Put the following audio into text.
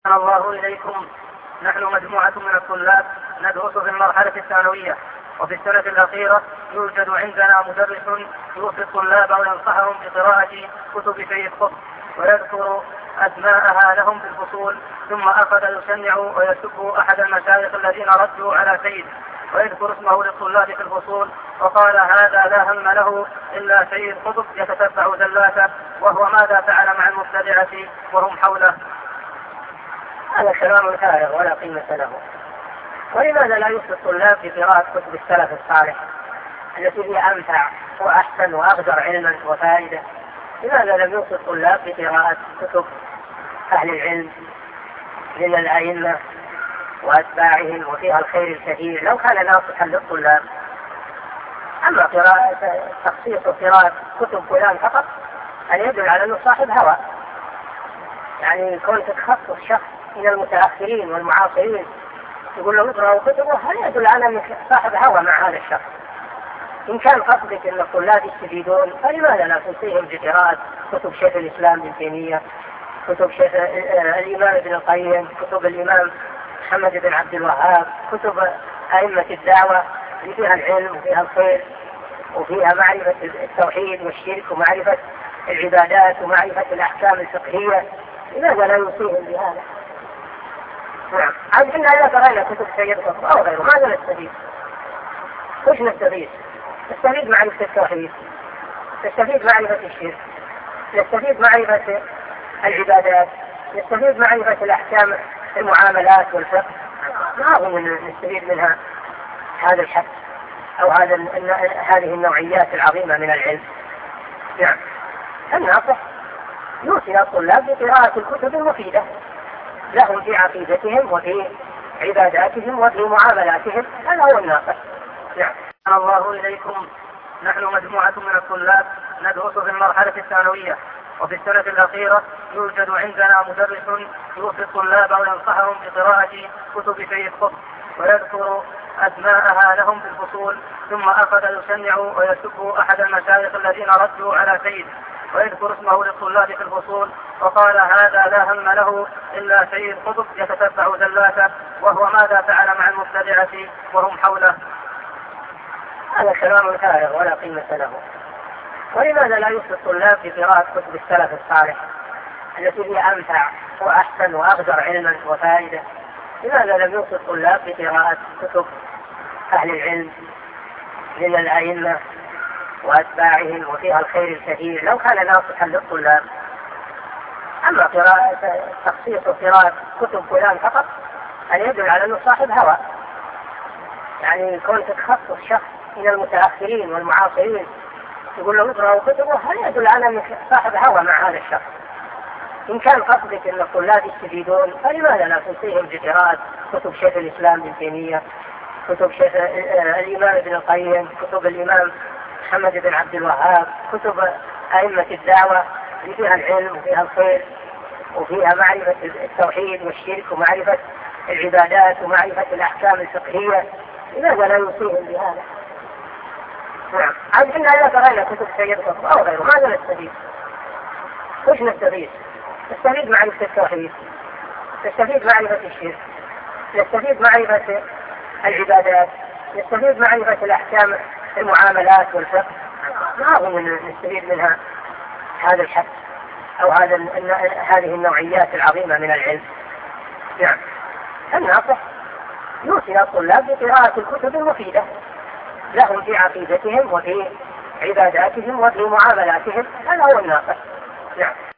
أحسن الله إليكم. نحن مجموعة من الطلاب ندرس في المرحلة الثانوية، وفي السنة الأخيرة يوجد عندنا مدرس يوصي الطلاب وينصحهم بقراءة كتب سيد قطب ويذكر أسماءها لهم في الفصول، ثم أخذ يسمع ويسب أحد المشايخ الذين ردوا على سيد ويذكر اسمه للطلاب في الفصول، وقال هذا لا هم له إلا سيد قطب يتتبع زلاته، وهو ماذا فعل مع المبتدعة وهم حوله. هذا كلام فارغ ولا قيمة له. ولماذا لا يوصي الطلاب بقراءة كتب السلف الصالح التي هي أمتع وأحسن وأغزر علما وفائدة؟ لماذا لم يوصي الطلاب بقراءة كتب أهل العلم من الأئمة وأتباعهم وفيها الخير الكثير لو كان ناصحا للطلاب؟ أما تخصيص قراءة كتب فلان فقط أن يدل على أنه صاحب هوى، يعني كون تخصص شخص من المتأخرين والمعاصرين يقول له اقرأوا كتبه، هل يدل على أنك صاحب هوى مع هذا الشخص؟ إن كان قصدك أن الطلاب يستفيدون فلماذا لا توصيهم بقراءة كتب شيخ الإسلام ابن تيمية، كتب شيخ الإمام ابن القيم، كتب الإمام محمد بن عبد الوهاب، كتب أئمة الدعوة اللي فيها العلم وفيها الخير وفيها معرفة التوحيد والشرك ومعرفة العبادات ومعرفة الأحكام الفقهية؟ لماذا لا يوصيهم بهذا؟ نعم، عاد إحنا إذا قرأنا كتب سيد قطب أو غيره ماذا نستفيد؟ وش نستفيد؟ نستفيد معرفة التوحيد، نستفيد معرفة الشرك، نستفيد معرفة العبادات، نستفيد معرفة الأحكام المعاملات والفقه. ما هو نستفيد منها هذا الحد أو هذه النوعيات العظيمة من العلم. نعم، الناصح يوصي الطلاب بقراءة الكتب المفيدة لهم في عقيدتهم وفي عباداتهم وفي معاملاتهم، هذا هو الناصح. نعم. أحسن الله إليكم. نحن مجموعة من الطلاب ندرس في المرحلة الثانوية، وفي السنة الأخيرة يوجد عندنا مدرس يوصي الطلاب وينصحهم بقراءة كتب سيد قطب ويذكر أسماءها لهم في الفصول، ثم أخذ يسمع ويسب أحد المشايخ الذين ردوا على سيد ويذكر اسمه للطلاب في الفصول، وقال هذا لا هم له إلا سيد قطب يتتبع زلاته، وهو ماذا فعل مع المبتدعة وهم حوله. هذا كلام فارغ ولا قيمة له. ولماذا لا يوصي الطلاب بقراءة كتب السلف الصالح التي هي أمتع وأحسن وأغزر علما وفائدة؟ لماذا لم يوصي الطلاب بقراءة كتب أهل العلم من الأئمة وأتباعهم وفيها الخير الكثير لو كان ناصحا للطلاب؟ أما تخصيص قراءة كتب فلان فقط أن يدل على أنه صاحب هوى، يعني كون تخصص شخص من المتأخرين والمعاصرين يقول له اقرأوا كتبه، هل يدل على أنك صاحب هوى مع هذا الشخص؟ إن كان قصدك أن الطلاب يستفيدون فلماذا لا توصيهم بقراءة كتب شيخ الإسلام ابن تيمية، كتب شيخ الإمام ابن القيم، كتب الإمام محمد بن عبد الوهاب، كتب أئمة الدعوة اللي فيها العلم وفيها الخير وفيها معرفة التوحيد والشرك ومعرفة العبادات ومعرفة الأحكام الفقهية؟ لماذا لا يوصيهم بهذا؟ نعم، عاد إحنا إذا قرأنا كتب سيد قطب أو غيره ماذا نستفيد؟ وش نستفيد؟ نستفيد معرفة التوحيد، نستفيد معرفة الشرك، نستفيد معرفة العبادات، نستفيد معرفة الأحكام المعاملات والفقه. ما هو نستفيد منها هذا الحد أو هذه النوعيات العظيمة من العلم. نعم، الناصح يوصي الطلاب بقراءة الكتب المفيدة لهم في عقيدتهم وفي عباداتهم وفي معاملاتهم، هذا هو الناصح. نعم.